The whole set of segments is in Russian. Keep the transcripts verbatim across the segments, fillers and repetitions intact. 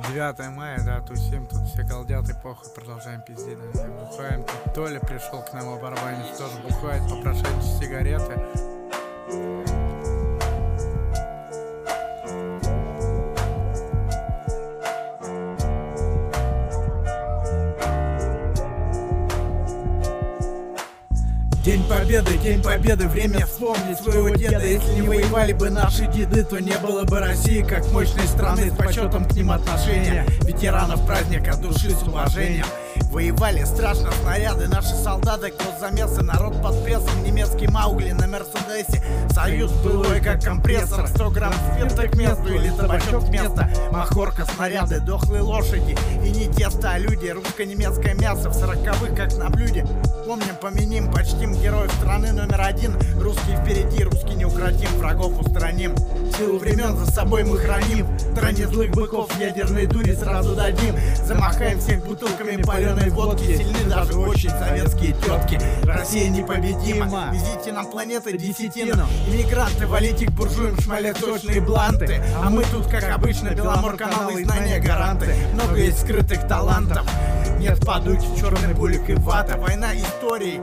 девятое мая, да, тусим, тут все галдят и похуй, продолжаем пиздить, да, бухаем. Тут Толя пришел к нам оборванец, тоже бухает, попрошайничать сигареты. День Победы, День Победы, время вспомнить своего деда. Если не воевали бы наши деды, то не было бы России как мощной страны с почетом к ним отношения. Ветеранов праздник от души с уважением. Воевали страшно снаряды, наши солдаты, госзамесы, народ под прессом, немецкий Маугли на Мерседесе. Союз былой как компрессор, сто грамм спирта к месту или табачок вместо. Махорка, снаряды, дохлые лошади и не тесто, а люди. Русско-немецкое мясо в сороковых как на блюде. Помним, помяним, почтим героев страны номер один. Русские впереди, русский неукротим, врагов устраним. Силу времен за собой мы храним. Стране злых быков ядерной дури сразу дадим. Замахаем всех бутылками паленой водки. Сильны даже очень советские тетки. Россия непобедима. Везите нам планеты десятину. Иммигранты, валите к буржуям, шмалят точные бланты. А мы тут, как обычно, Беломор-каналы и знания гаранты. Много есть скрытых талантов. Нет, подуть черный булик и вата. Война истории.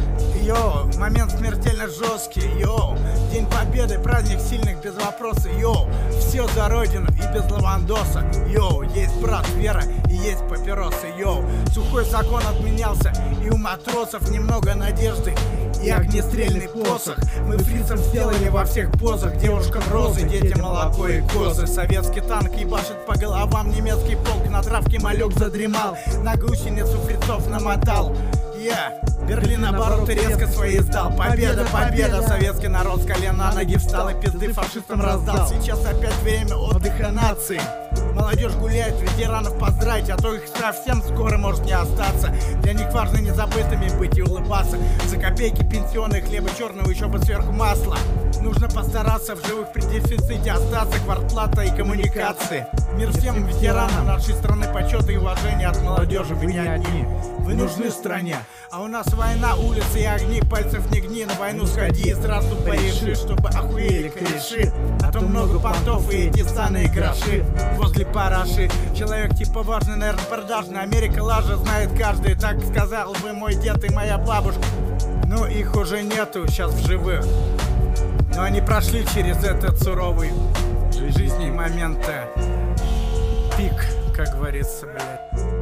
Йоу, момент смертельно жесткий, йоу. День Победы, праздник сильных без вопроса, йоу. Все за родину и без лавандоса, йоу. Есть брат, вера и есть папиросы, йоу. Сухой закон отменялся, и у матросов немного надежды и огнестрельный посох. Мы фрицам сделали во всех позах. Девушкам розы, детям молоко и козы. Советский танк ебашит по головам. Немецкий полк на травке малек задремал. На гусеницу фрицов намотал. Я yeah. Берлин обороты резко свои сдал. Победа, победа, советский народ с колен на ноги встал и пизды фашистам раздал. Сейчас опять время отдыха нации. Молодежь гуляет, ветеранов поздравить, а то их совсем скоро может не остаться. Для них важно незабытыми быть и улыбаться. За копейки пенсионные, хлеба черного, еще бы сверху масла. Нужно постараться в живых при дефиците остаться. Квартплата и коммуникации. Мир всем ветеранам нашей страны, почета и уважения от молодежи. Вы не одни, вы нужны стране. А у нас война, улицы и огни. Пальцев не гни, на войну сходи и сразу пореши, чтобы охуели кореши. А то много понтов и эти станные гроши возле параши. Человек типа важный, наверное, продажный. Америка лажа знает каждый. Так сказал бы мой дед и моя бабушка. Но их уже нету сейчас в живых. Но они прошли через этот суровый жизни момент. Пик, как говорится, блядь.